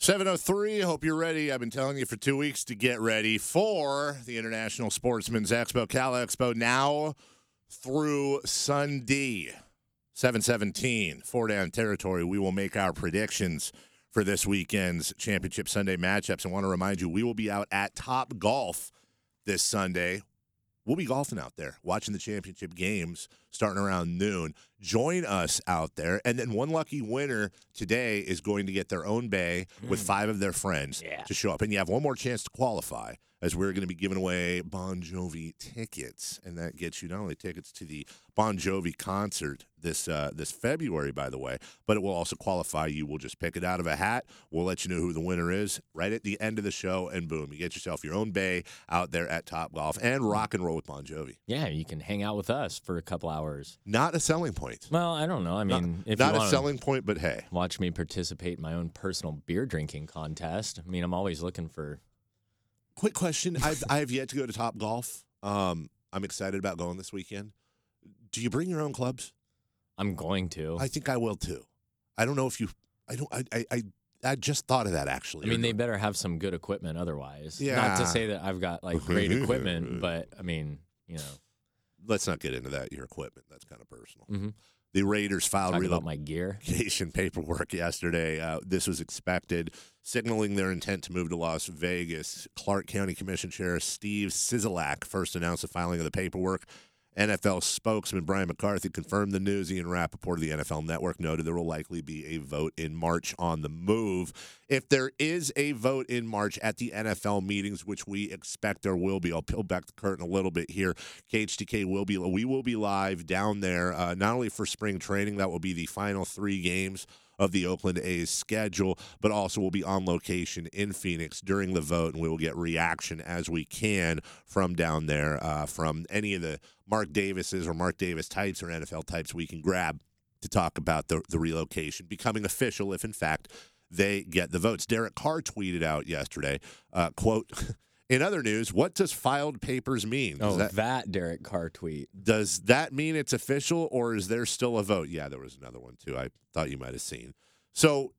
7:03. Hope you're ready. I've been telling you for 2 weeks to get ready for the International Sportsman's Expo, Cal Expo, now through Sunday, 7/17, 4-down territory. We will make our predictions for this weekend's Championship Sunday matchups. I want to remind you, we will be out at Top Golf this Sunday. We'll be golfing out there, watching the championship games starting around noon. Join us out there. And then one lucky winner today is going to get their own bay with 5 of their friends to show up. And you have one more chance to qualify, as we're going to be giving away Bon Jovi tickets. And that gets you not only tickets to the Bon Jovi concert this February, by the way, but it will also qualify you. We'll just pick it out of a hat. We'll let you know who the winner is right at the end of the show, and boom, you get yourself your own bay out there at Top Golf and rock and roll with Bon Jovi. Yeah, you can hang out with us for a couple hours. Not a selling point. Well, I don't know. I mean, if not you a selling point, but hey. Watch me participate in my own personal beer drinking contest. I mean, I'm always looking for... Quick question. I have yet to go to Top Golf. I'm excited about going this weekend. Do you bring your own clubs? I'm going to. I think I will too. I don't know if you. I just thought of that actually. I mean, they better have some good equipment otherwise. Yeah. Not to say that I've got like great equipment, but I mean, you know. Let's not get into that. Your equipment. That's kind of personal. Mm-hmm. The Raiders filed my gear relocation paperwork yesterday. This was expected, signaling their intent to move to Las Vegas. Clark County Commission Sheriff Steve Sisolak first announced the filing of the paperwork. NFL spokesman Brian McCarthy confirmed the news. Ian Rappaport of the NFL Network noted there will likely be a vote in March on the move. If there is a vote in March at the NFL meetings, which we expect there will be, I'll peel back the curtain a little bit here. KHTK we will be live down there, not only for spring training, that will be the final 3 games of the Oakland A's schedule, but also will be on location in Phoenix during the vote, and we will get reaction as we can from down there, from any of the Mark Davises or Mark Davis types or NFL types we can grab to talk about the relocation becoming official if, in fact, they get the votes. Derek Carr tweeted out yesterday, quote, in other news, what does filed papers mean? That Derek Carr tweet. Does that mean it's official, or is there still a vote? Yeah, there was another one, too. I thought you might have seen. So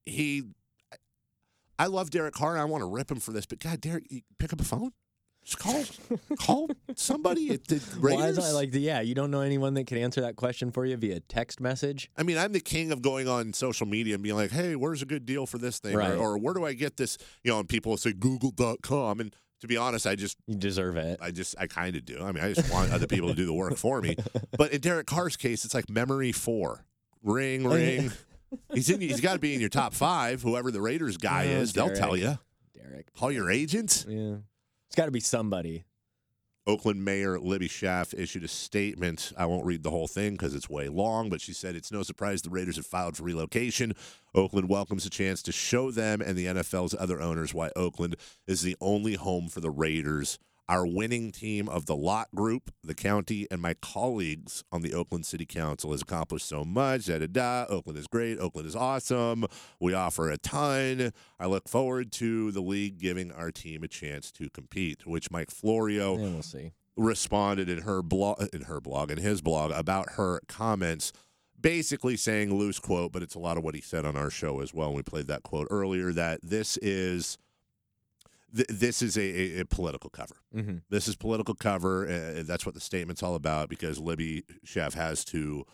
I love Derek Carr, and I want to rip him for this, but God, Derek, you pick up a phone. Just call somebody at the Raiders. Why is I like you don't know anyone that can answer that question for you via text message? I mean, I'm the king of going on social media and being like, hey, where's a good deal for this thing? Right. Or where do I get this? And people will say Google.com. And to be honest, you deserve it. I kind of do. I mean, I just want other people to do the work for me. But in Derek Carr's case, it's like memory 4. Ring, ring. He's got to be in your top 5. Whoever the Raiders guy is, Derek. they'll tell you. Derek. Call your agent. Yeah. It's got to be somebody. Oakland Mayor Libby Schaaf issued a statement. I won't read the whole thing because it's way long, but she said it's no surprise the Raiders have filed for relocation. Oakland welcomes a chance to show them and the NFL's other owners why Oakland is the only home for the Raiders. Our winning team of the Lot Group, the county, and my colleagues on the Oakland City Council has accomplished so much. Oakland is great. Oakland is awesome. We offer a ton. I look forward to the league giving our team a chance to compete, which Mike Florio we'll see. responded in his blog about her comments, basically saying, loose quote, but it's a lot of what he said on our show as well. And we played that quote earlier, that this is a political cover. Mm-hmm. This is political cover. That's what the statement's all about, because Libby Schaaf has to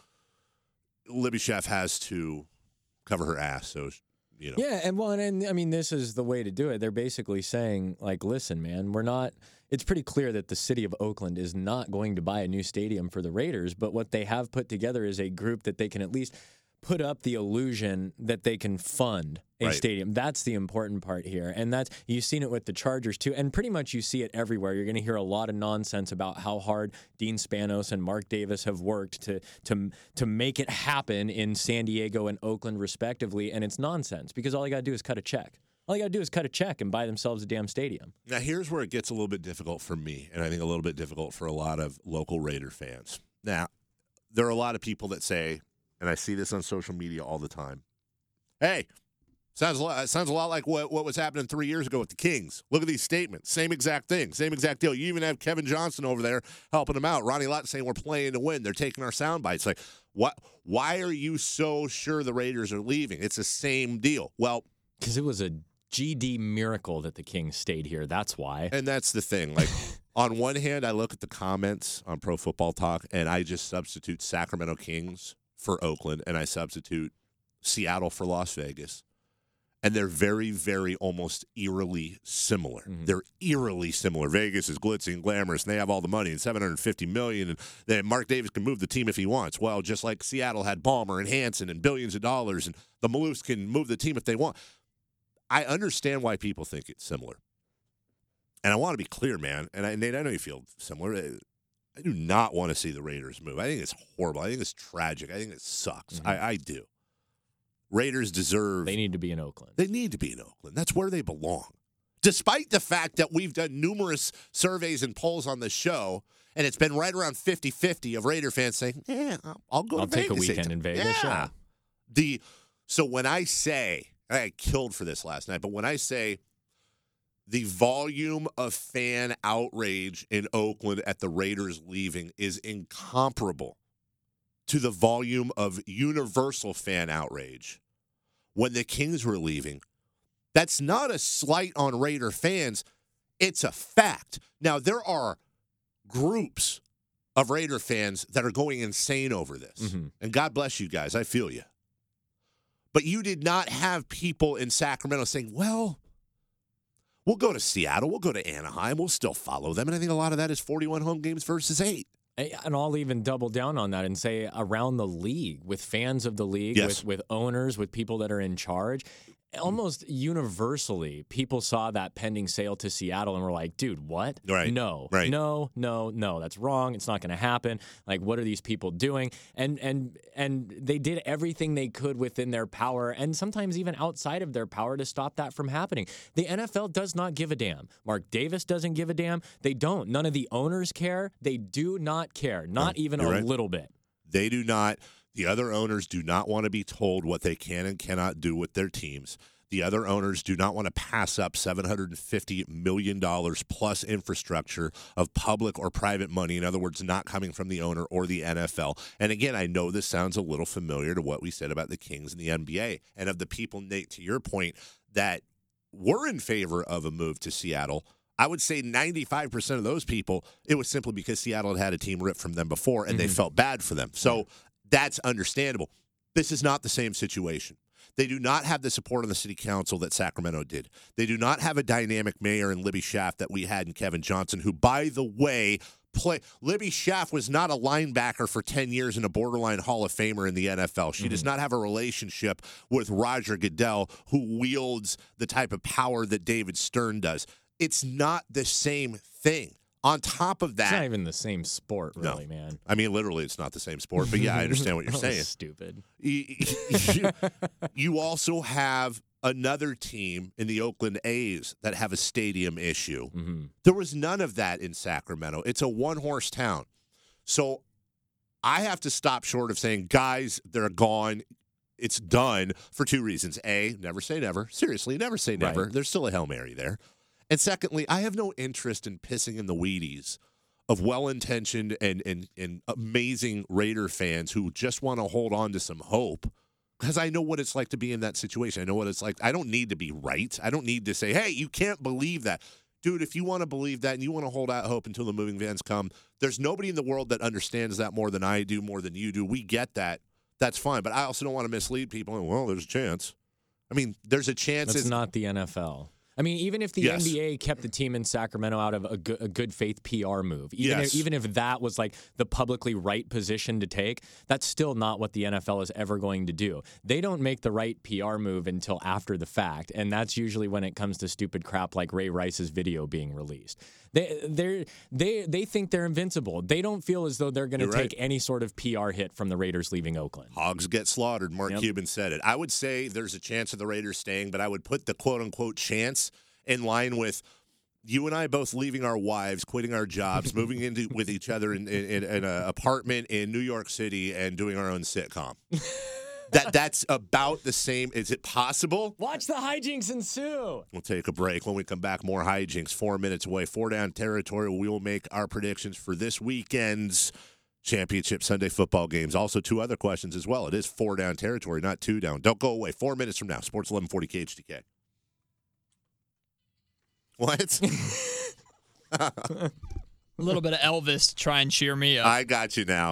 cover her ass. So, Yeah, and I mean, this is the way to do it. They're basically saying, like, listen, man, it's pretty clear that the city of Oakland is not going to buy a new stadium for the Raiders, but what they have put together is a group that they can at least put up the illusion that they can fund a stadium. That's the important part here. And you've seen it with the Chargers too. And pretty much you see it everywhere. You're going to hear a lot of nonsense about how hard Dean Spanos and Mark Davis have worked to make it happen in San Diego and Oakland respectively. And it's nonsense, because all you got to do is cut a check. All you got to do is cut a check and buy themselves a damn stadium. Now, here's where it gets a little bit difficult for me, and I think a little bit difficult for a lot of local Raider fans. Now, there are a lot of people that say, and I see this on social media all the time, hey, sounds a lot like what was happening 3 years ago with the Kings. Look at these statements. Same exact thing. Same exact deal. You even have Kevin Johnson over there helping them out. Ronnie Lott saying we're playing to win. They're taking our sound bites. Like, what? Why are you so sure the Raiders are leaving? It's the same deal. Well, because it was a GD miracle that the Kings stayed here. That's why. And that's the thing. Like, on one hand, I look at the comments on Pro Football Talk, and I just substitute Sacramento Kings for Oakland, and I substitute Seattle for Las Vegas. And they're very, very almost eerily similar. Mm-hmm. They're eerily similar. Vegas is glitzy and glamorous, and they have all the money and $750 million, and then Mark Davis can move the team if he wants. Well, just like Seattle had Ballmer and Hansen and billions of dollars, and the Maloofs can move the team if they want. I understand why people think it's similar. And I want to be clear, man, and Nate, I know you feel similar. I do not want to see the Raiders move. I think it's horrible. I think it's tragic. I think it sucks. Mm-hmm. I do. Raiders deserve. They need to be in Oakland. They need to be in Oakland. That's where they belong. Despite the fact that we've done numerous surveys and polls on the show, and it's been right around 50-50 of Raider fans saying, yeah, I'll go to Vegas. I'll take a weekend in Vegas. Yeah. So when I say, I got killed for this last night, but when I say the volume of fan outrage in Oakland at the Raiders leaving is incomparable to the volume of universal fan outrage when the Kings were leaving. That's not a slight on Raider fans. It's a fact. Now, there are groups of Raider fans that are going insane over this. Mm-hmm. And God bless you guys. I feel you. But you did not have people in Sacramento saying, well, we'll go to Seattle, we'll go to Anaheim, we'll still follow them. And I think a lot of that is 41 home games versus 8. And I'll even double down on that and say around the league, with fans of the league, yes. with owners, with people that are in charge. Almost universally, people saw that pending sale to Seattle and were like, dude, what? Right. No, right. no, that's wrong. It's not going to happen. Like, what are these people doing? And they did everything they could within their power, and sometimes even outside of their power, to stop that from happening. The NFL does not give a damn. Mark Davis doesn't give a damn. They don't. None of the owners care. They do not care. Not even a little bit. They do not. The other owners do not want to be told what they can and cannot do with their teams. The other owners do not want to pass up $750 million plus infrastructure of public or private money. In other words, not coming from the owner or the NFL. And again, I know this sounds a little familiar to what we said about the Kings and the NBA. And of the people, Nate, to your point, that were in favor of a move to Seattle, I would say 95% of those people, it was simply because Seattle had had a team ripped from them before and they felt bad for them. So that's understandable. This is not the same situation. They do not have the support on the city council that Sacramento did. They do not have a dynamic mayor in Libby Schaaf that we had in Kevin Johnson, who, by the way, Libby Schaaf was not a linebacker for 10 years and a borderline Hall of Famer in the NFL. She does not have a relationship with Roger Goodell, who wields the type of power that David Stern does. It's not the same thing. On top of that, it's not even the same sport, really, no. man. I mean, literally, it's not the same sport. But yeah, I understand what you're saying. Stupid. You also have another team in the Oakland A's that have a stadium issue. Mm-hmm. There was none of that in Sacramento. It's a one-horse town. So I have to stop short of saying, guys, they're gone. It's done for two reasons. A, never say never. Seriously, never say never. Right. There's still a Hail Mary there. And secondly, I have no interest in pissing in the Wheaties of well-intentioned and amazing Raider fans who just want to hold on to some hope, because I know what it's like to be in that situation. I know what it's like. I don't need to be right. I don't need to say, hey, you can't believe that. Dude, if you want to believe that and you want to hold out hope until the moving vans come, there's nobody in the world that understands that more than I do, more than you do. We get that. That's fine. But I also don't want to mislead people. Well, there's a chance. I mean, there's a chance. It's not the NFL. I mean, even if the NBA kept the team in Sacramento out of a good faith PR move, even if that was like the publicly right position to take, that's still not what the NFL is ever going to do. They don't make the right PR move until after the fact, and that's usually when it comes to stupid crap like Ray Rice's video being released. They think they're invincible. They don't feel as though they're going to take any sort of PR hit from the Raiders leaving Oakland. Hogs get slaughtered. Mark Cuban said it. I would say there's a chance of the Raiders staying, but I would put the quote-unquote chance in line with you and I both leaving our wives, quitting our jobs, moving into with each other in an apartment in New York City and doing our own sitcom. That's about the same. Is it possible? Watch the hijinks ensue. We'll take a break. When we come back, more hijinks. 4 minutes away. 4 down territory. We will make our predictions for this weekend's championship Sunday football games. Also, 2 other questions as well. It is 4 down territory, not 2 down. Don't go away. 4 minutes from now. Sports 1140 KHTK. What? A little bit of Elvis to try and cheer me up. I got you now.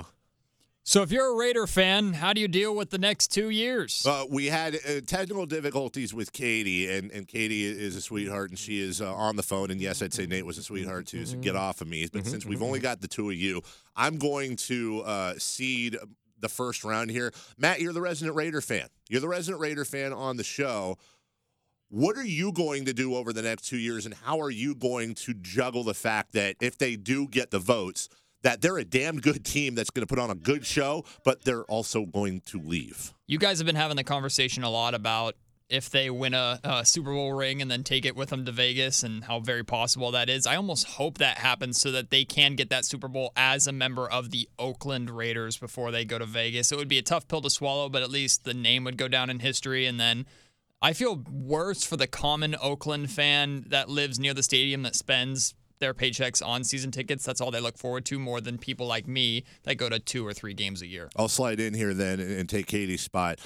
So if you're a Raider fan, how do you deal with the next 2 years? We had technical difficulties with Katie, and Katie is a sweetheart, and she is on the phone. And yes, I'd say Nate was a sweetheart too, so get off of me. But since we've only got the two of you, I'm going to seed the first round here. Matt, you're the resident Raider fan. You're the resident Raider fan on the show. What are you going to do over the next 2 years, and how are you going to juggle the fact that if they do get the votes, that they're a damn good team that's going to put on a good show, but they're also going to leave? You guys have been having the conversation a lot about if they win a Super Bowl ring and then take it with them to Vegas and how very possible that is. I almost hope that happens so that they can get that Super Bowl as a member of the Oakland Raiders before they go to Vegas. It would be a tough pill to swallow, but at least the name would go down in history. And then I feel worse for the common Oakland fan that lives near the stadium that spends their paychecks on season tickets. That's all they look forward to more than people like me that go to 2 or 3 games a year. I'll slide in here then and take Katie's spot.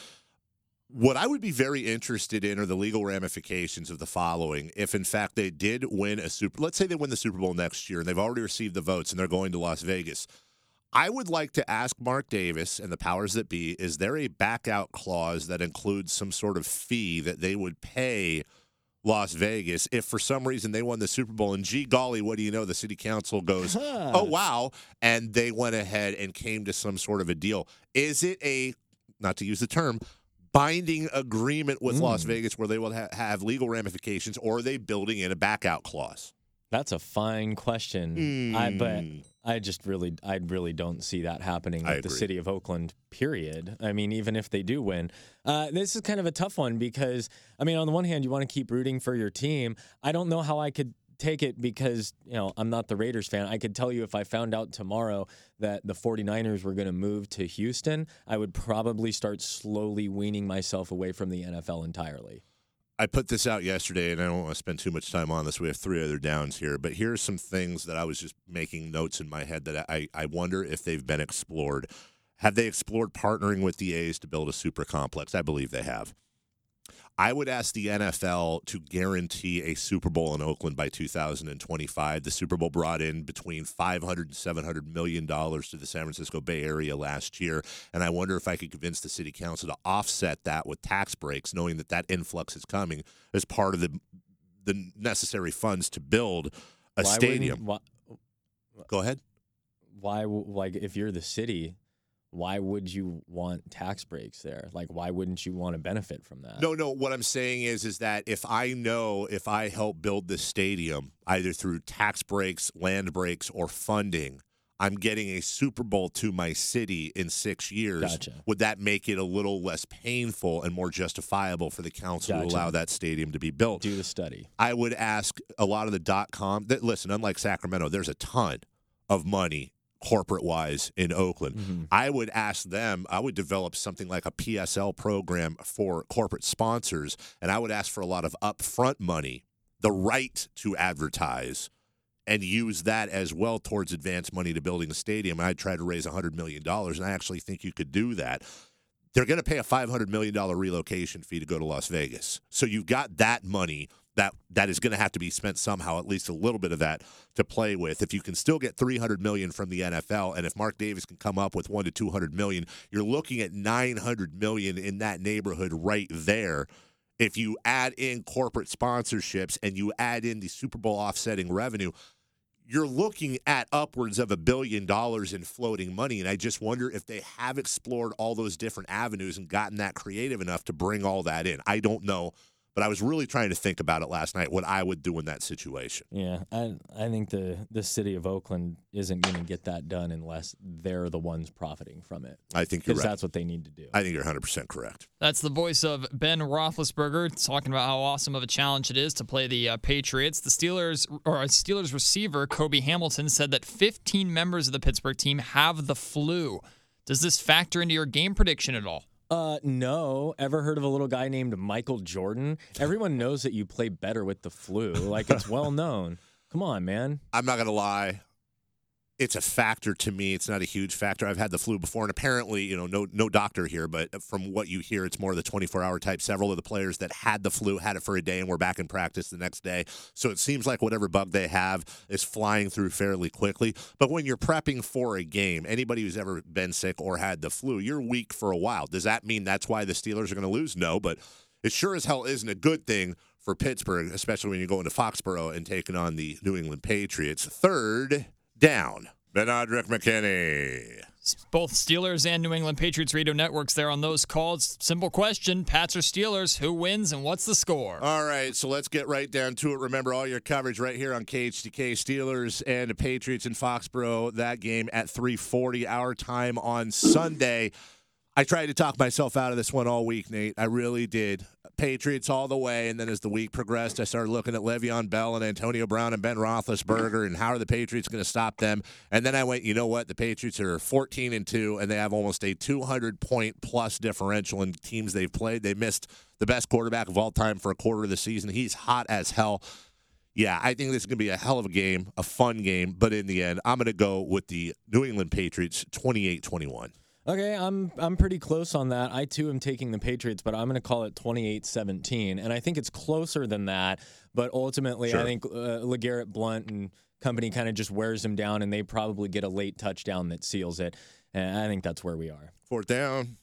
What I would be very interested in are the legal ramifications of the following. If, in fact, they did win let's say they win the Super Bowl next year and they've already received the votes and they're going to Las Vegas. I would like to ask Mark Davis and the powers that be, is there a back-out clause that includes some sort of fee that they would pay Las Vegas if for some reason they won the Super Bowl and gee golly, what do you know, the city council goes, oh wow, and they went ahead and came to some sort of a deal. Is it a, not to use the term, binding agreement with Las Vegas where they will have legal ramifications, or are they building in a back-out clause? That's a fine question. I really don't see that happening with the city of Oakland, period. I mean, even if they do win. This is kind of a tough one because, I mean, on the one hand, you want to keep rooting for your team. I don't know how I could take it because, I'm not the Raiders fan. I could tell you if I found out tomorrow that the 49ers were going to move to Houston, I would probably start slowly weaning myself away from the NFL entirely. I put this out yesterday, and I don't want to spend too much time on this. We have 3 other downs here, but here's some things that I was just making notes in my head that I wonder if they've been explored. Have they explored partnering with the A's to build a super complex? I believe they have. I would ask the NFL to guarantee a Super Bowl in Oakland by 2025. The Super Bowl brought in between $500 and $700 million to the San Francisco Bay Area last year, and I wonder if I could convince the city council to offset that with tax breaks, knowing that that influx is coming as part of the necessary funds to build a stadium. Go ahead. Why, like, if you're the city, why would you want tax breaks there? Like, why wouldn't you want to benefit from that? No. What I'm saying is that if I help build this stadium, either through tax breaks, land breaks, or funding, I'm getting a Super Bowl to my city in 6 years. Gotcha. Would that make it a little less painful and more justifiable for the council to allow that stadium to be built? Do the study. I would ask a lot of the .com. Listen, unlike Sacramento, there's a ton of money corporate-wise in Oakland. Mm-hmm. I would ask them, I would develop something like a PSL program for corporate sponsors, and I would ask for a lot of upfront money, the right to advertise, and use that as well towards advance money to building a stadium. I'd try to raise $100 million, and I actually think you could do that. They're going to pay a $500 million relocation fee to go to Las Vegas. So you've got that money that is going to have to be spent somehow, at least a little bit of that to play with. If you can still get $300 million from the NFL, and if Mark Davis can come up with $100 to $200 million, you're looking at $900 million in that neighborhood right there. If you add in corporate sponsorships and you add in the Super Bowl offsetting revenue, you're looking at upwards of $1 billion in floating money. And I just wonder if they have explored all those different avenues and gotten that creative enough to bring all that in. I don't know. But I was really trying to think about it last night, what I would do in that situation. Yeah, I think the city of Oakland isn't going to get that done unless they're the ones profiting from it. I think you're right. Because that's what they need to do. I think you're 100% correct. That's the voice of Ben Roethlisberger talking about how awesome of a challenge it is to play the Patriots. The Steelers receiver, Kobe Hamilton, said that 15 members of the Pittsburgh team have the flu. Does this factor into your game prediction at all? No. Ever heard of a little guy named Michael Jordan? Everyone knows that you play better with the flu. Like, it's well known. Come on, man. I'm not going to lie. it's a factor to me. It's not a huge factor. I've had the flu before, and apparently, no doctor here, but from what you hear, it's more the 24-hour type. Several of the players that had the flu had it for a day and were back in practice the next day. So it seems like whatever bug they have is flying through fairly quickly. But when you're prepping for a game, anybody who's ever been sick or had the flu, you're weak for a while. Does that mean that's why the Steelers are going to lose? No, but it sure as hell isn't a good thing for Pittsburgh, especially when you go into Foxborough and taking on the New England Patriots. Third down. Benardrick McKinney. Both Steelers and New England Patriots radio networks there on those calls. Simple question, Pats or Steelers, who wins and what's the score? All right, so let's get right down to it. Remember all your coverage right here on KHTK. Steelers and the Patriots in Foxborough, that game at 3:40 our time on Sunday. I tried to talk myself out of this one all week, Nate. I really did. Patriots all the way, and then as the week progressed, I started looking at Le'Veon Bell and Antonio Brown and Ben Roethlisberger and how are the Patriots going to stop them? And then I went, you know what? The Patriots are 14-2, and they have almost a 200-point-plus differential in teams they've played. They missed the best quarterback of all time for a quarter of the season. He's hot as hell. Yeah, I think this is going to be a hell of a game, a fun game, but in the end, I'm going to go with the New England Patriots 28-21. Okay, I'm pretty close on that. I, too, am taking the Patriots, but I'm going to call it 28-17. And I think it's closer than that, but ultimately I think LeGarrette Blount and company kind of just wears them down, and they probably get a late touchdown that seals it. And I think that's where we are. Fourth down.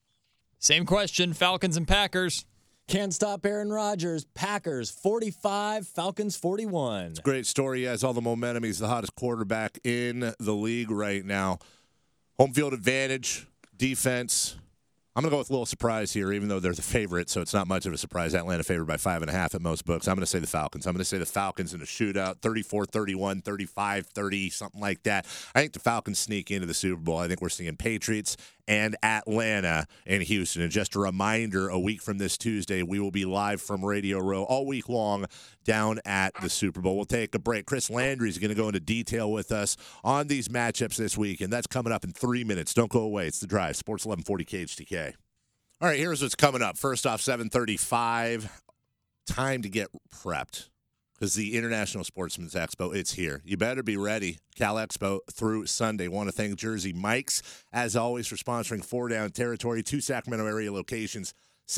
Same question, Falcons and Packers. Can't stop Aaron Rodgers. Packers 45, Falcons 41. It's a great story. He has all the momentum. He's the hottest quarterback in the league right now. Home field advantage, defense. I'm going to go with a little surprise here, even though they're the favorite, so it's not much of a surprise. Atlanta favored by 5.5 at most books. I'm going to say the Falcons. I'm going to say the Falcons in a shootout, 34-31, 35-30, something like that. I think the Falcons sneak into the Super Bowl. I think we're seeing Patriots and Atlanta and Houston. And just a reminder, a week from this Tuesday, we will be live from Radio Row all week long down at the Super Bowl. We'll take a break. Chris Landry is going to go into detail with us on these matchups this week, and that's coming up in 3 minutes. Don't go away. It's The Drive, Sports 1140 KHTK. All right, here's what's coming up. First off, 7:35, time to get prepped because the International Sportsman's Expo, it's here. You better be ready. Cal Expo through Sunday. Want to thank Jersey Mike's, as always, for sponsoring 4 Down Territory, 2 Sacramento area locations,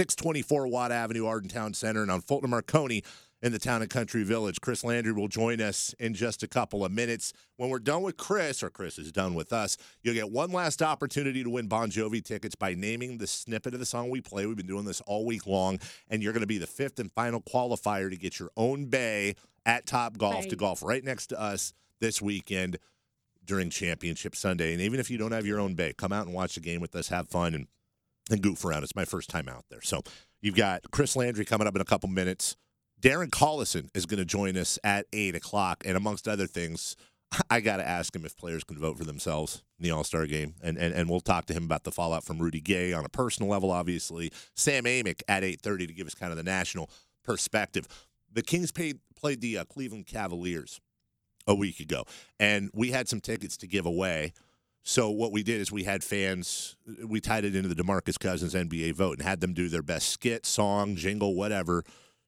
624 Watt Avenue, Arden Town Center, and on Fulton Marconi in the Town and Country Village. Chris Landry will join us in just a couple of minutes. When we're done with Chris, or Chris is done with us, you'll get one last opportunity to win Bon Jovi tickets by naming the snippet of the song we play. We've been doing this all week long, and you're going to be the 5th and final qualifier to get your own bay at Top Golf to golf right next to us this weekend during Championship Sunday. And even if you don't have your own bay, come out and watch the game with us, have fun, and goof around. It's my first time out there. So you've got Chris Landry coming up in a couple minutes. Darren Collison is going to join us at 8 o'clock. And amongst other things, I got to ask him if players can vote for themselves in the All-Star game. And we'll talk to him about the fallout from Rudy Gay on a personal level, obviously. Sam Amick at 8:30 to give us kind of the national perspective. The Kings played the Cleveland Cavaliers a week ago, and we had some tickets to give away. So what we did is we had fans, we tied it into the DeMarcus Cousins NBA vote and had them do their best skit, song, jingle, whatever,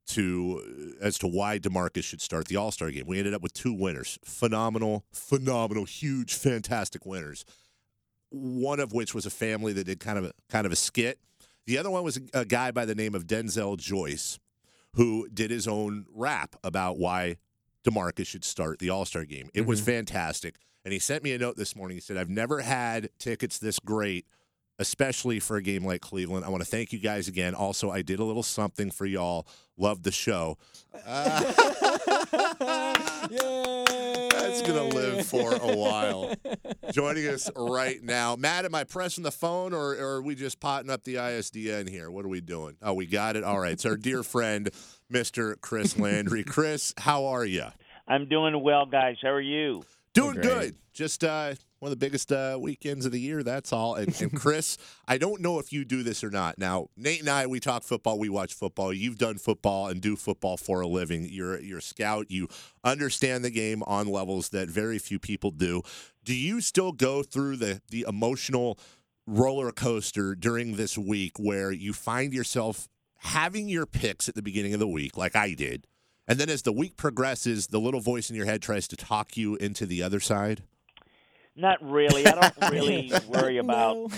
as to why DeMarcus should start the All-Star game. We ended up with 2 winners. Phenomenal, huge, fantastic winners. One of which was a family that did kind of a skit. The other one was a guy by the name of Denzel Joyce, who did his own rap about why DeMarcus should start the All-Star game. It was fantastic. And he sent me a note this morning. He said, I've never had tickets this great, especially for a game like Cleveland. I want to thank you guys again. Also, I did a little something for y'all. Loved the show. That's going to live for a while. Joining us right now. Matt, am I pressing the phone or are we just potting up the ISDN here? What are we doing? Oh, we got it. All right. It's our dear friend, Mr. Chris Landry. Chris, how are you? I'm doing well, guys. How are you? Doing good. Just one of the biggest weekends of the year, that's all. And Chris, I don't know if you do this or not. Now, Nate and I, we talk football, we watch football. You've done football and do football for a living. You're a scout. You understand the game on levels that very few people do. Do you still go through the emotional roller coaster during this week where you find yourself having your picks at the beginning of the week, like I did, and then as the week progresses, the little voice in your head tries to talk you into the other side? Not really. I don't really worry about No.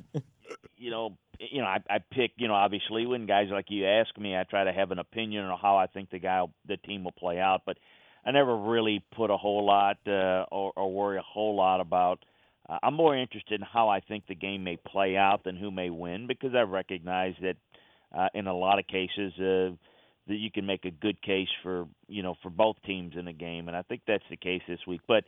I pick, obviously when guys like you ask me, I try to have an opinion on how I think the team will play out, but I never really put a whole lot or worry a whole lot about. I'm more interested in how I think the game may play out than who may win, because I recognize that in a lot of cases that you can make a good case for both teams in a game, and I think that's the case this week. But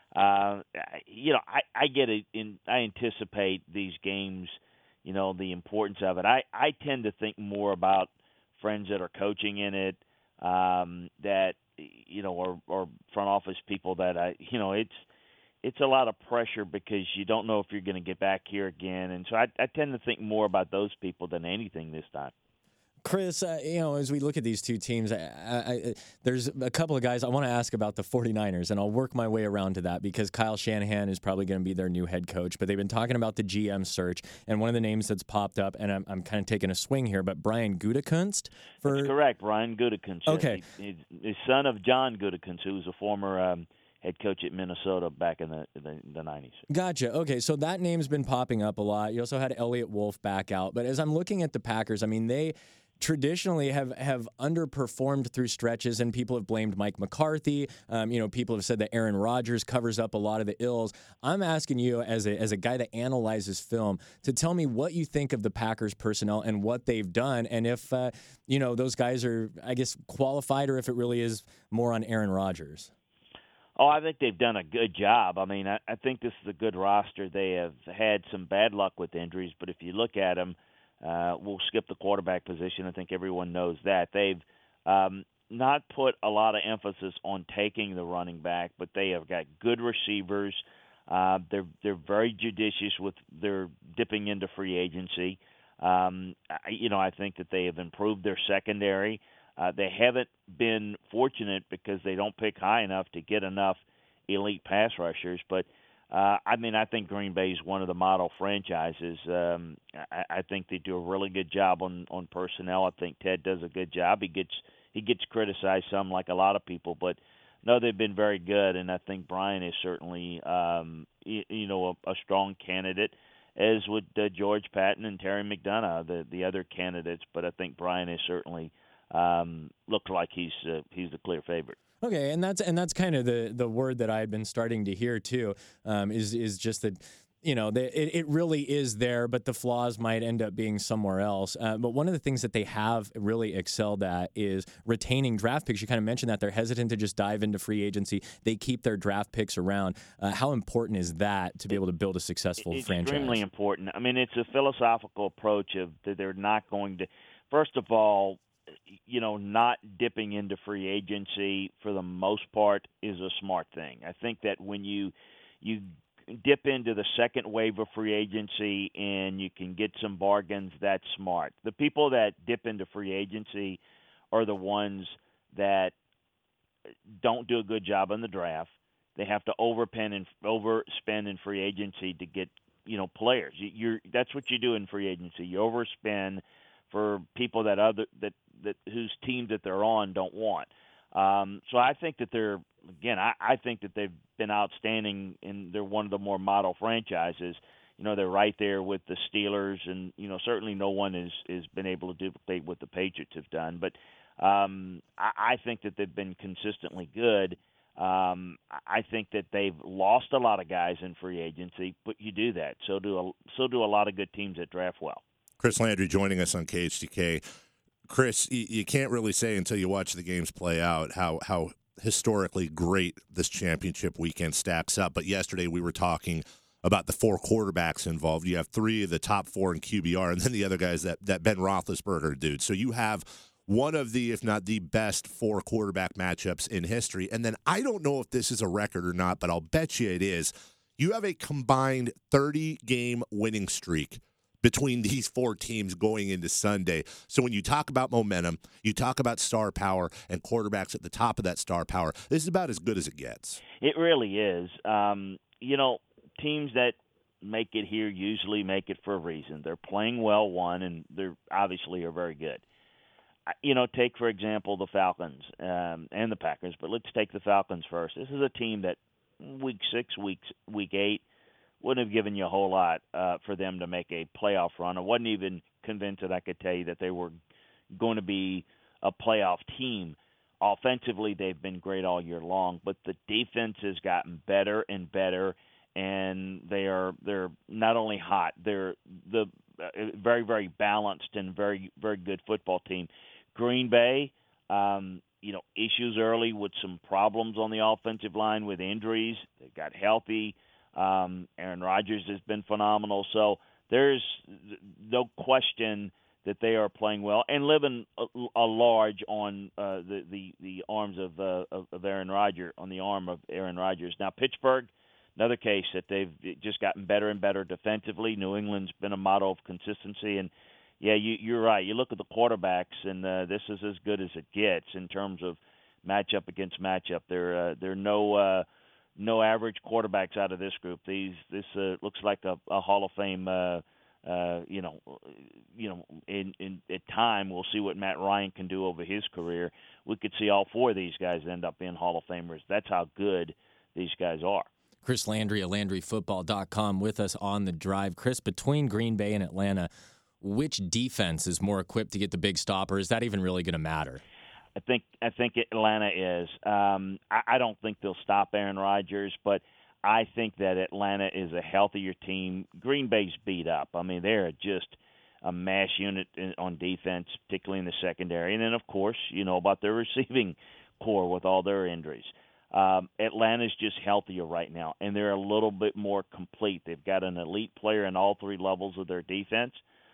I get it. I anticipate these games. The importance of it. I tend to think more about friends that are coaching in it, that or front office people that it's a lot of pressure because you don't know if you're going to get back here again, and so I tend to think more about those people than anything this time. Chris, as we look at these two teams, there's a couple of guys I want to ask about the 49ers, and I'll work my way around to that because Kyle Shanahan is probably going to be their new head coach, but they've been talking about the GM search, and one of the names that's popped up, and I'm kind of taking a swing here, but Brian Gutekunst. That's correct, Brian Gutekunst. Okay. He's son of John Gutekunst, who was a former head coach at Minnesota back in the 90s. Gotcha. Okay, so that name's been popping up a lot. You also had Elliott Wolf back out, but as I'm looking at the Packers, I mean, they traditionally have underperformed through stretches, and people have blamed Mike McCarthy. People have said that Aaron Rodgers covers up a lot of the ills. I'm asking you, as a guy that analyzes film, to tell me what you think of the Packers personnel and what they've done, and if those guys are, I guess, qualified, or if it really is more on Aaron Rodgers. Oh, I think they've done a good job. I mean, I think this is a good roster. They have had some bad luck with injuries, but if you look at them, we'll skip the quarterback position. I think everyone knows that. They've not put a lot of emphasis on taking the running back, but they have got good receivers. They're very judicious with their dipping into free agency. I think that they have improved their secondary. They haven't been fortunate because they don't pick high enough to get enough elite pass rushers, but I think Green Bay is one of the model franchises. I think they do a really good job on personnel. I think Ted does a good job. He gets criticized some, like a lot of people, but no, they've been very good. And I think Brian is certainly, a strong candidate, as would George Patton and Terry McDonough, the other candidates. But I think Brian is certainly looked like he's the clear favorite. Okay, and that's kind of the word that I had been starting to hear too, is just that, it really is there, but the flaws might end up being somewhere else. But one of the things that they have really excelled at is retaining draft picks. You kind of mentioned that they're hesitant to just dive into free agency. They keep their draft picks around. How important is that to be able to build a successful franchise? Extremely important. I mean, it's a philosophical approach of that they're not going to, first of all, not dipping into free agency for the most part is a smart thing. I think that when you dip into the second wave of free agency and you can get some bargains, that's smart. The people that dip into free agency are the ones that don't do a good job in the draft. They have to overspend in free agency to get players. That's what you do in free agency. You overspend for people that whose teams that they're on don't want. So I think that I think that they've been outstanding, and they're one of the more model franchises. They're right there with the Steelers, and certainly no one has been able to duplicate what the Patriots have done. But I think that they've been consistently good. I think that they've lost a lot of guys in free agency, but you do that. So do a lot of good teams that draft well. Chris Landry joining us on KHTK. Chris, you can't really say until you watch the games play out how historically great this championship weekend stacks up. But yesterday we were talking about the four quarterbacks involved. You have three of the top four in QBR, and then the other guys that Ben Roethlisberger dude. So you have one of the, if not the best, four quarterback matchups in history. And then I don't know if this is a record or not, but I'll bet you it is. You have a combined 30-game winning streak between these four teams going into Sunday. So when you talk about momentum, you talk about star power and quarterbacks at the top of that star power, this is about as good as it gets. It really is. Teams that make it here usually make it for a reason. They're playing well, and they obviously are very good. Take, for example, the Falcons and the Packers, but let's take the Falcons first. This is a team that week 6, week 8 wouldn't have given you a whole lot for them to make a playoff run. I wasn't even convinced that I could tell you that they were going to be a playoff team. Offensively, they've been great all year long, but the defense has gotten better and better, and they're not only hot, they're the very, very balanced and very, very good football team. Green Bay, issues early with some problems on the offensive line with injuries. They got healthy. Aaron Rodgers has been phenomenal. So there's no question that they are playing well and living a large on the arms of Aaron Rodgers, on the arm of Aaron Rodgers. Now, Pittsburgh, another case that they've just gotten better and better defensively. New England's been a model of consistency. And, yeah, you're right. You look at the quarterbacks, and this is as good as it gets in terms of matchup against matchup. There are no average quarterbacks out of this group. This looks like a Hall of Fame. In at time we'll see what Matt Ryan can do over his career. We could see all 4 of these guys end up being Hall of Famers. That's how good these guys are. Chris Landry of LandryFootball.com with us on the drive. Chris, between Green Bay and Atlanta, which defense is more equipped to get the big stop, or is that even really going to matter? I think Atlanta is. I don't think they'll stop Aaron Rodgers, but I think that Atlanta is a healthier team. Green Bay's beat up. I mean, they're just a mass unit on defense, particularly in the secondary. And then, of course, you know about their receiving core with all their injuries. Atlanta's just healthier right now, and they're a little bit more complete. They've got an elite player in all 3 levels of their defense,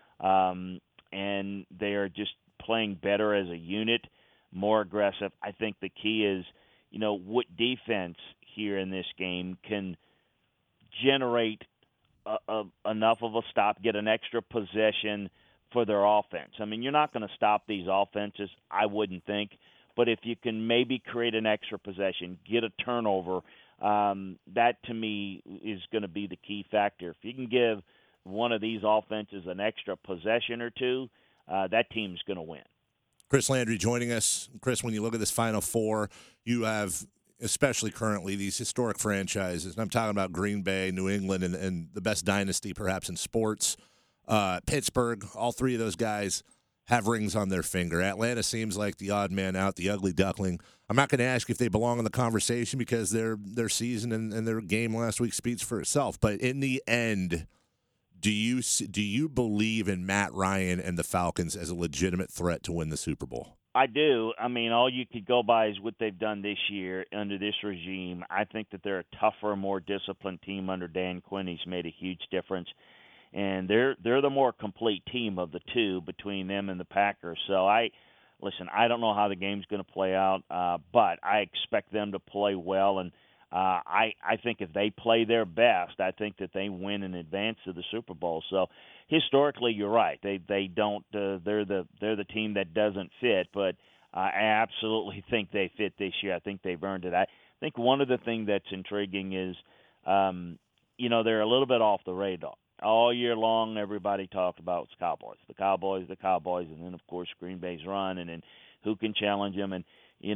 and they are just playing better as a unit, more aggressive. I think the key is, what defense here in this game can generate enough of a stop, get an extra possession for their offense. I mean, you're not going to stop these offenses, I wouldn't think, but if you can maybe create an extra possession, get a turnover, that to me is going to be the key factor. If you can give one of these offenses an extra possession or 2, that team's going to win. Chris Landry joining us. Chris, when you look at this Final Four, you have, especially currently, these historic franchises. And I'm talking about Green Bay, New England, and the best dynasty perhaps in sports. Pittsburgh, all 3 of those guys have rings on their finger. Atlanta seems like the odd man out, the ugly duckling. I'm not going to ask if they belong in the conversation because their season and their game last week speaks for itself. But in the end, do you believe in Matt Ryan and the Falcons as a legitimate threat to win the Super Bowl? I do. I mean, all you could go by is what they've done this year under this regime. I think that they're a tougher, more disciplined team under Dan Quinn. He's made a huge difference. And they're the more complete team of the 2 between them and the Packers. So I don't know how the game's going to play out, but I expect them to play well. And I think if they play their best, I think that they win in advance to the Super Bowl. So historically, you're right. They don't. They're the team that doesn't fit, but I absolutely think they fit this year. I think they've earned it. I think one of the things that's intriguing is, they're a little bit off the radar. All year long, everybody talked about the Cowboys, and then, of course, Green Bay's run, and then who can challenge them. And,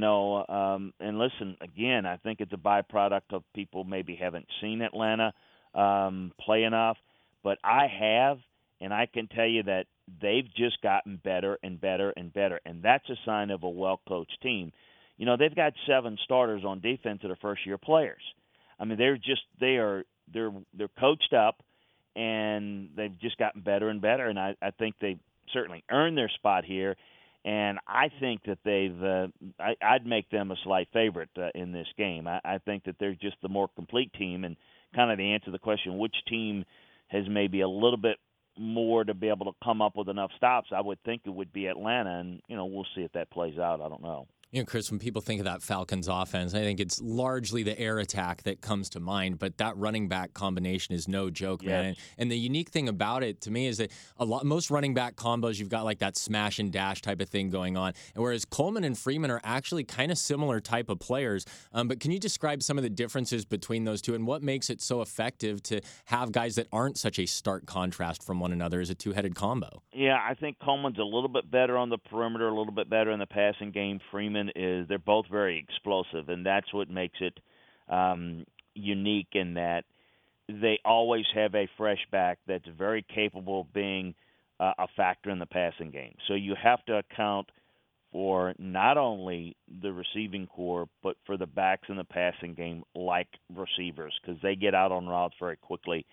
and listen, again, I think it's a byproduct of people maybe haven't seen Atlanta play enough. But I have, and I can tell you that they've just gotten better and better and better, and that's a sign of a well-coached team. They've got 7 starters on defense that are first-year players. I mean, they're coached up, and they've just gotten better and better. And I think they've certainly earned their spot here. And I think that I'd make them a slight favorite in this game. I think that they're just the more complete team. And kind of the answer to the question, which team has maybe a little bit more to be able to come up with enough stops, I would think it would be Atlanta. And, we'll see if that plays out. I don't know. Chris, when people think of that Falcons offense, I think it's largely the air attack that comes to mind, but that running back combination is no joke, man. And the unique thing about it to me is that most running back combos, you've got like that smash and dash type of thing going on. And whereas Coleman and Freeman are actually kind of similar type of players. But can you describe some of the differences between those 2 and what makes it so effective to have guys that aren't such a stark contrast from one another as a 2-headed combo? Yeah, I think Coleman's a little bit better on the perimeter, a little bit better in the passing game. Freeman they're both very explosive, and that's what makes it unique in that they always have a fresh back that's very capable of being a factor in the passing game. So you have to account for not only the receiving core, but for the backs in the passing game like receivers, because they get out on routes very quickly.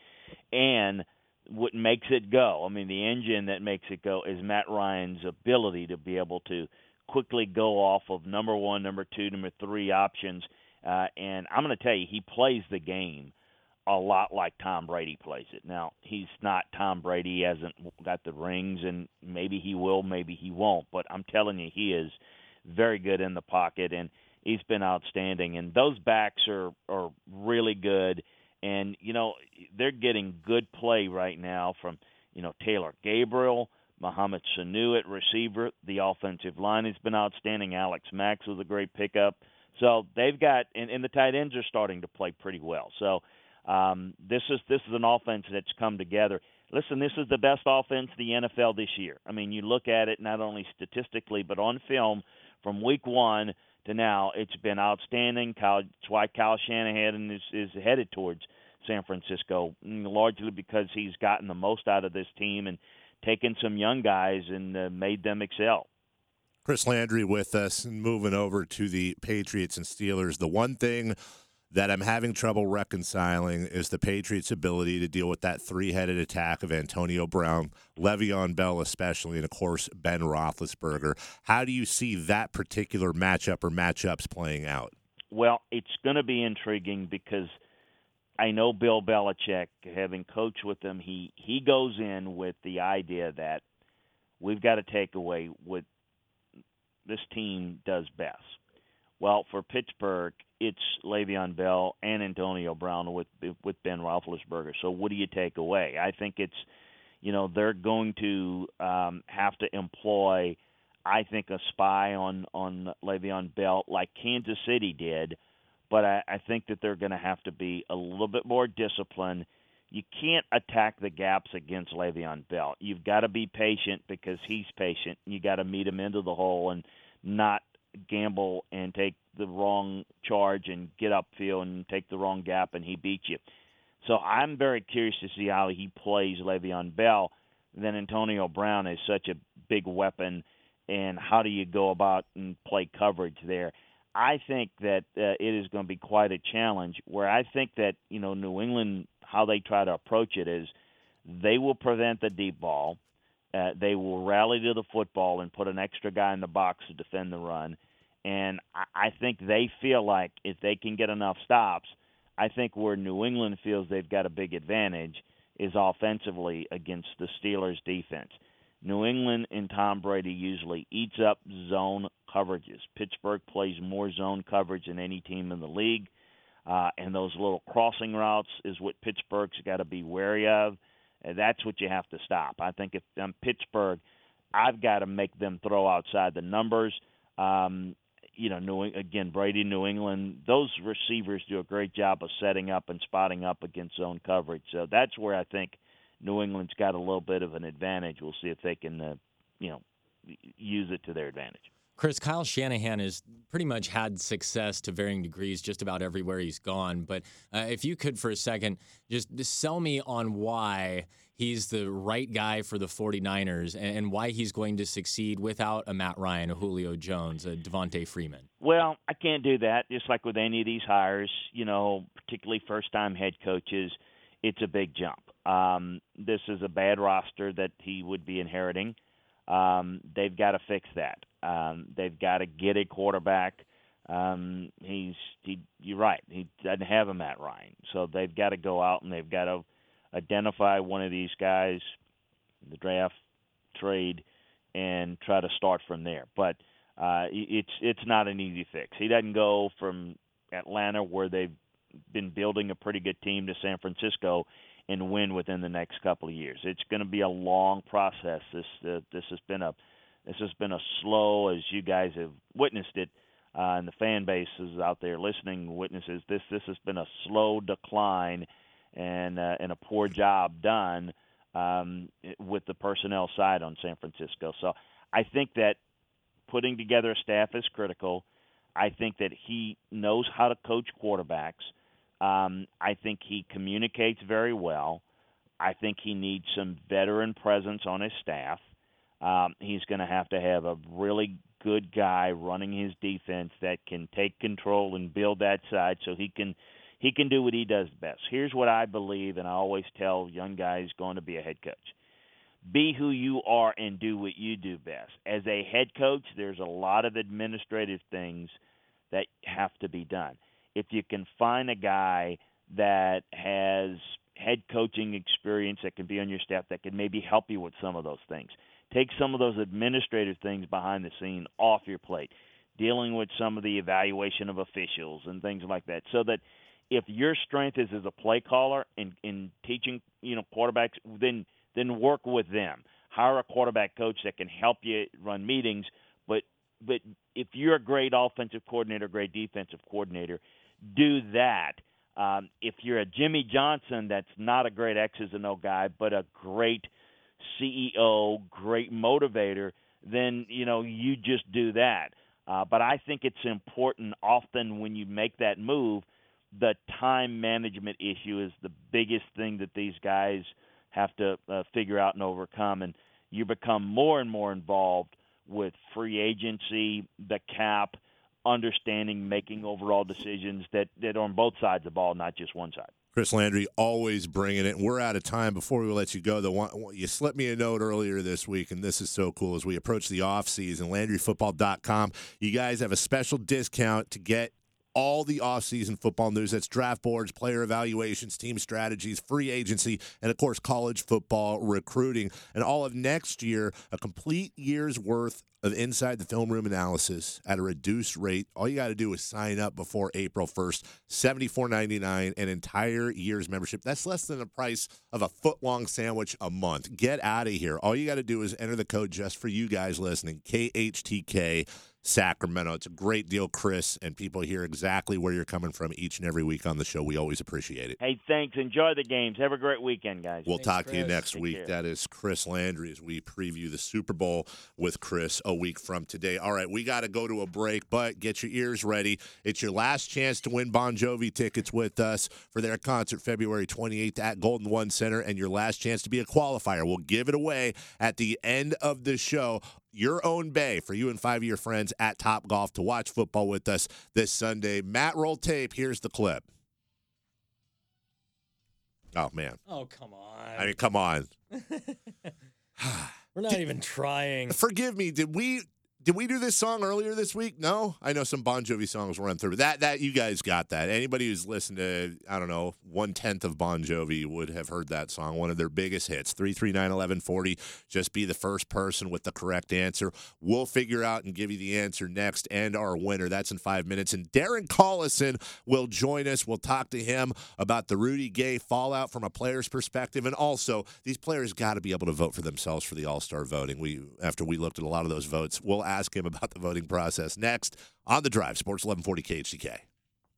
And what makes it go, I mean, the engine that makes it go is Matt Ryan's ability to be able to quickly go off of number one, number two, number three options. And I'm going to tell you, he plays the game a lot like Tom Brady plays it. Now, he's not Tom Brady. He hasn't got the rings, and maybe he will, maybe he won't. But I'm telling you, he is very good in the pocket, and he's been outstanding. And those backs are really good. And, you know, they're getting good play right now from, you know, Taylor Gabriel, Mohamed Sanu at receiver. The offensive line has been outstanding. Alex Max was a great pickup. So they've got – and the tight ends are starting to play pretty well. So this is an offense that's come together. Listen, this is the best offense in the NFL this year. I mean, you look at it not only statistically but on film from week one to now, it's been outstanding. That's why Kyle Shanahan is headed towards San Francisco, largely because he's gotten the most out of this team and taken some young guys and made them excel. Chris Landry with us, and moving over to the Patriots and Steelers. The one thing that I'm having trouble reconciling is the Patriots' ability to deal with that three-headed attack of Antonio Brown, Le'Veon Bell especially, and, of course, Ben Roethlisberger. How do you see that particular matchup or matchups playing out? Well, it's going to be intriguing because I know Bill Belichick, having coached with him, he goes in with the idea that we've got to take away what this team does best. Well, for Pittsburgh, it's Le'Veon Bell and Antonio Brown with Ben Roethlisberger. So what do you take away? I think it's, you know, they're going to have to employ, I think, a spy on Le'Veon Bell like Kansas City did. But I think that they're going to have to be a little bit more disciplined. You can't attack the gaps against Le'Veon Bell. You've got to be patient because he's patient. You got to meet him into the hole and not gamble and take the wrong charge and get upfield and take the wrong gap and he beats you. So I'm very curious to see how he plays Le'Veon Bell. Then Antonio Brown is such a big weapon, and how do you go about and play coverage there? I think that it is going to be quite a challenge where I think that, you know, New England, how they try to approach it is they will prevent the deep ball. They will rally to the football and put an extra guy in the box to defend the run. And I think they feel like if they can get enough stops, I think where New England feels they've got a big advantage is offensively against the Steelers' defense. New England and Tom Brady usually eats up zone coverages. Pittsburgh plays more zone coverage than any team in the league. And those little crossing routes is what Pittsburgh's got to be wary of. And that's what you have to stop. I think if I'm Pittsburgh, I've got to make them throw outside the numbers. You know, again, Brady, New England, those receivers do a great job of setting up and spotting up against zone coverage. So that's where I think New England's got a little bit of an advantage. We'll see if they can, use it to their advantage. Chris, Kyle Shanahan has pretty much had success to varying degrees just about everywhere he's gone. But if you could for a second, just sell me on why he's the right guy for the 49ers and why he's going to succeed without a Matt Ryan, a Julio Jones, a Devontae Freeman. Well, I can't do that. Just like with any of these hires, you know, particularly first-time head coaches, it's a big jump. This is a bad roster that he would be inheriting. They've got to fix that. They've got to get a quarterback. You're right. He doesn't have a Matt Ryan. So they've got to go out and they've got to identify one of these guys, the draft, trade, and try to start from there. But it's not an easy fix. He doesn't go from Atlanta, where they've been building a pretty good team, to San Francisco and win within the next couple of years. It's going to be a long process. This has been a slow, as you guys have witnessed it, and the fan base is out there listening, witnesses. This has been a slow decline and a poor job done with the personnel side on San Francisco. So I think that putting together a staff is critical. I think that he knows how to coach quarterbacks. I think he communicates very well. I think he needs some veteran presence on his staff. He's going to have a really good guy running his defense that can take control and build that side so he can do what he does best. Here's what I believe, and I always tell young guys going to be a head coach. Be who you are and do what you do best. As a head coach, there's a lot of administrative things that have to be done. If you can find a guy that has head coaching experience that can be on your staff that can maybe help you with some of those things. Take some of those administrative things behind the scene off your plate, dealing with some of the evaluation of officials and things like that, so that if your strength is as a play caller in teaching, quarterbacks, then work with them. Hire a quarterback coach that can help you run meetings, but if you're a great offensive coordinator, great defensive coordinator, do that. If you're a Jimmy Johnson that's not a great X's and O guy, but a great CEO, great motivator, then, you just do that. But I think it's important often when you make that move, the time management issue is the biggest thing that these guys have to figure out and overcome. And you become more and more involved with free agency, the cap, understanding, making overall decisions that are on both sides of the ball, not just one side. Chris Landry always bringing it. And we're out of time. Before we let you go, you slipped me a note earlier this week, and this is so cool. As we approach the offseason, LandryFootball.com, you guys have a special discount to get all the offseason football news. That's draft boards, player evaluations, team strategies, free agency, and, of course, college football recruiting. And all of next year, a complete year's worth of inside the film room analysis at a reduced rate. All you got to do is sign up before April 1st, $74.99, an entire year's membership. That's less than the price of a foot-long sandwich a month. Get out of here. All you got to do is enter the code just for you guys listening, KHTK Sacramento. It's a great deal, Chris, and people hear exactly where you're coming from each and every week on the show. We always appreciate it. Hey, thanks. Enjoy the games. Have a great weekend, guys. We'll talk to you next Take week. care. That is Chris Landry as we preview the Super Bowl with Chris a week from today. All right, we got to go to a break, but get your ears ready. It's your last chance to win Bon Jovi tickets with us for their concert February 28th at Golden One Center, and your last chance to be a qualifier. We'll give it away at the end of the show. Your own bay for you and 5 of your friends at Top Golf to watch football with us this Sunday. Matt, roll tape. Here's the clip. Oh, man. Oh, come on. I mean, come on. We're not even trying. Forgive me. Did we do this song earlier this week? No? I know some Bon Jovi songs run through. That you guys got that. Anybody who's listened to, 1/10 of Bon Jovi would have heard that song, one of their biggest hits. 339-1140. Just be the first person with the correct answer. We'll figure out and give you the answer next and our winner. That's in 5 minutes. And Darren Collison will join us. We'll talk to him about the Rudy Gay fallout from a player's perspective. And also, these players got to be able to vote for themselves for the All-Star voting. After we looked at a lot of those votes, we'll ask him about the voting process next on The Drive, Sports 1140 KHTK.